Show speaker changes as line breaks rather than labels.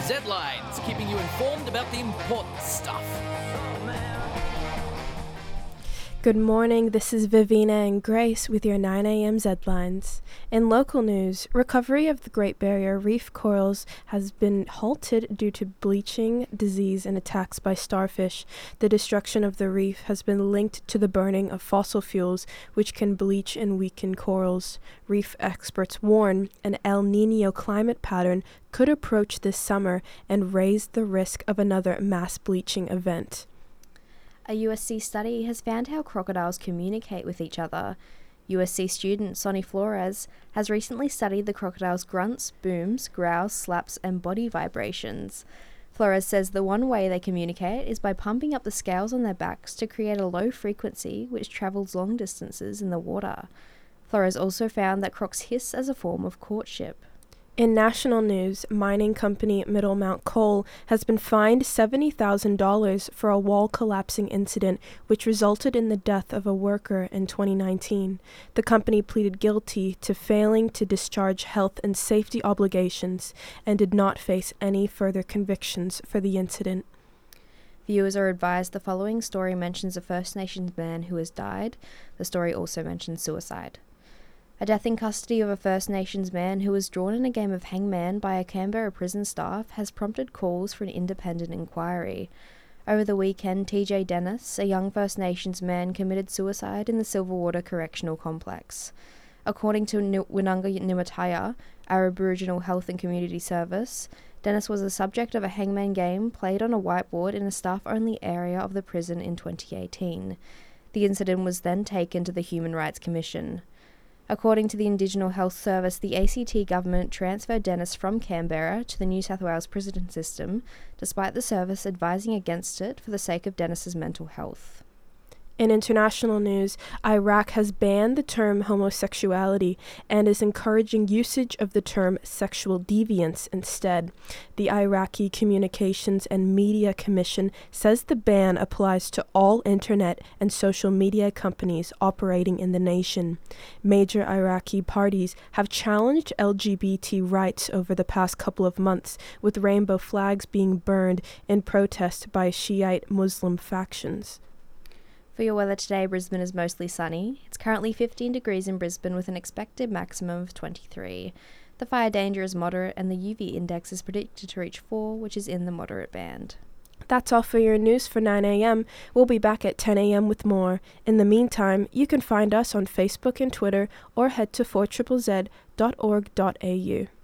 Z-Lines, keeping you informed about the important stuff.
Good morning, this is Vivina and Grace with your 9 a.m. Z-Lines. In local news, recovery of the Great Barrier Reef corals has been halted due to bleaching, disease, and attacks by starfish. The destruction of the reef has been linked to the burning of fossil fuels, which can bleach and weaken corals. Reef experts warn an El Niño climate pattern could approach this summer and raise the risk of another mass bleaching event.
A USC study has found how crocodiles communicate with each other. USC student Sonny Flores has recently studied the crocodile's grunts, booms, growls, slaps, and body vibrations. Flores says the one way they communicate is by pumping up the scales on their backs to create a low frequency which travels long distances in the water. Flores also found that crocs hiss as a form of courtship.
In national news, mining company Middlemount Coal has been fined $70,000 for a wall collapsing incident which resulted in the death of a worker in 2019. The company pleaded guilty to failing to discharge health and safety obligations and did not face any further convictions for the incident.
Viewers are advised the following story mentions a First Nations man who has died. The story also mentions suicide. A death in custody of a First Nations man who was drawn in a game of hangman by a Canberra prison staff has prompted calls for an independent inquiry. Over the weekend, TJ Dennis, a young First Nations man, committed suicide in the Silverwater Correctional Complex. According to Winunga Nimataya, our Aboriginal Health and Community Service, Dennis was the subject of a hangman game played on a whiteboard in a staff-only area of the prison in 2018. The incident was then taken to the Human Rights Commission. According to the Indigenous Health Service, the ACT government transferred Dennis from Canberra to the New South Wales prison system, despite the service advising against it for the sake of Dennis's mental health.
In international news, Iraq has banned the term homosexuality and is encouraging usage of the term sexual deviance instead. The Iraqi Communications and Media Commission says the ban applies to all internet and social media companies operating in the nation. Major Iraqi parties have challenged LGBT rights over the past couple of months, with rainbow flags being burned in protest by Shiite Muslim factions.
For your weather today, Brisbane is mostly sunny. It's currently 15 degrees in Brisbane with an expected maximum of 23. The fire danger is moderate and the UV index is predicted to reach 4, which is in the moderate band.
That's all for your news for 9 a.m. We'll be back at 10 a.m. with more. In the meantime, you can find us on Facebook and Twitter or head to 4ZZZ.org.au.